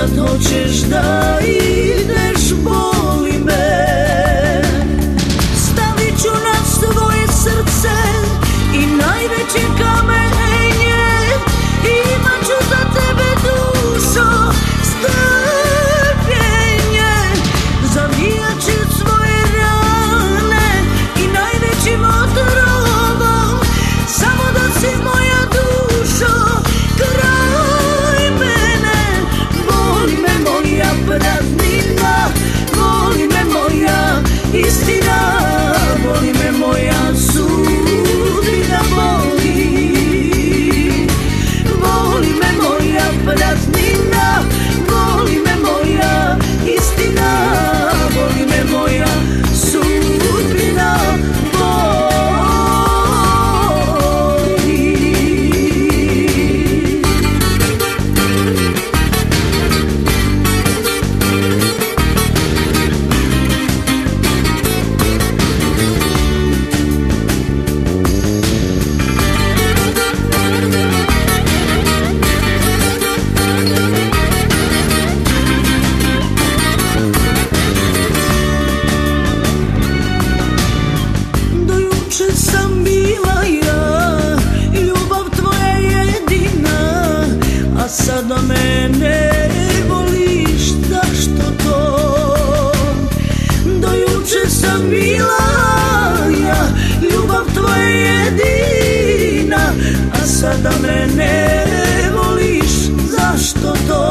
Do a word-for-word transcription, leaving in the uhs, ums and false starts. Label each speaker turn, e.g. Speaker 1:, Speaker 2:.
Speaker 1: sad hoćeš da ideš, boli me. Stavit ću na svoje srce i najveće kamenje, imat ću za tebe dušo strpljenje. Zavijat ću svoje rane i najvećim otrovom, samo da si moja dušo kraj mene. Boli me moja praznina, boli me moja istina, boli me moja sudbina, boli. Boli me moja praznina, boli me moja istina, boli me moja sudbina, boli. Sam bila ja, ljubav tvoja jedina, a sada me ne voliš, zašto to? Do juče sam bila ja, ljubav tvoja jedina, a sada me ne voliš, zašto to?